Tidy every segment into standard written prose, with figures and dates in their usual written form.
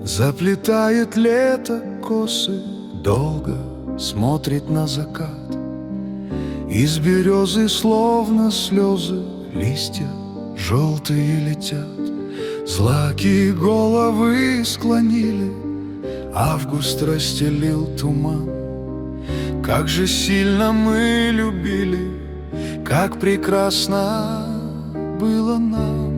Заплетает лето косы, долго смотрит на закат. Из березы словно слезы листья желтые летят. Злаки головы склонили, август расстелил туман. Как же сильно мы любили, как прекрасно было нам.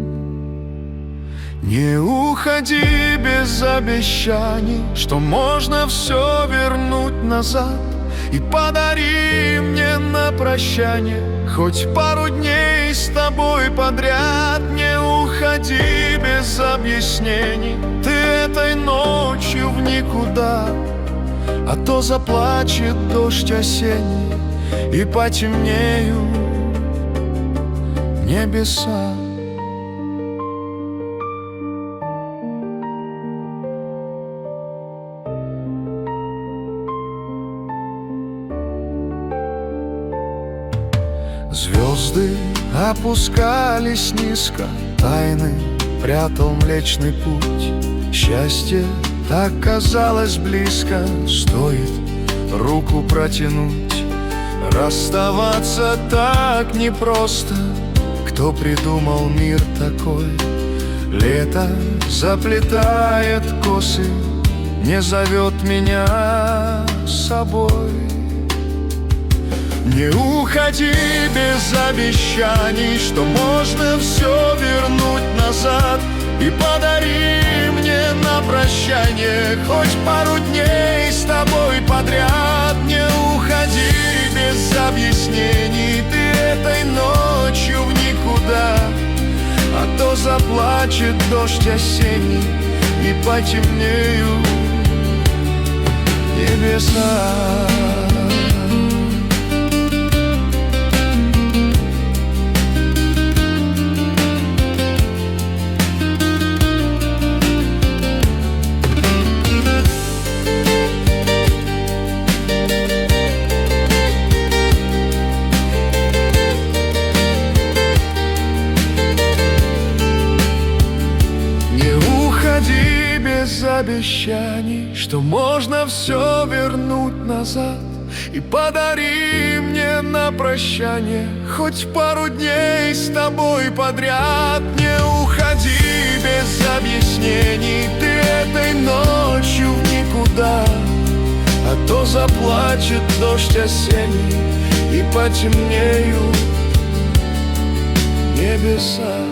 Не уходи без обещаний, что можно все вернуть назад. И подари мне на прощание хоть пару дней с тобой подряд. Не уходи без объяснений ты этой ночью в никуда, а то заплачет дождь осенний и потемнеют небеса. Звезды опускались низко, тайны прятал Млечный Путь. Счастье так казалось близко, стоит руку протянуть. Расставаться так непросто, кто придумал мир такой? Лето заплетает косы, не зовет меня с собой. Не уходи без обещаний, что можно все вернуть назад. И подари мне на прощание хоть пару дней с тобой подряд. Не уходи без объяснений ты этой ночью в никуда, а то заплачет дождь осенний и потемнеют небеса. Без обещаний, что можно все вернуть назад. И подари мне на прощание хоть пару дней с тобой подряд. Не уходи без объяснений ты этой ночью в никуда, а то заплачет дождь осенний и потемнеют небеса.